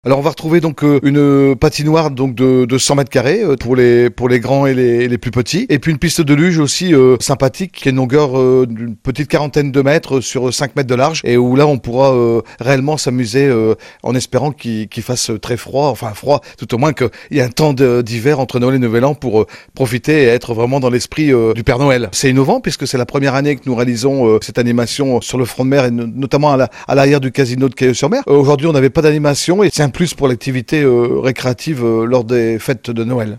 Alors on va retrouver donc une patinoire donc de 100 mètres carrés pour les grands et les plus petits, et puis une piste de luge aussi sympathique qui a une longueur d'une petite quarantaine de mètres sur 5 mètres de large, et où là on pourra réellement s'amuser en espérant qu'il fasse très froid, enfin froid tout au moins qu'il y ait un temps d'hiver entre Noël et Nouvel An pour profiter et être vraiment dans l'esprit du Père Noël. C'est innovant puisque c'est la première année que nous réalisons cette animation sur le front de mer et notamment à l'arrière du casino de Cailleux-sur-Mer. Aujourd'hui on n'avait pas d'animation et c'est un plus pour l'activité récréative lors des fêtes de Noël.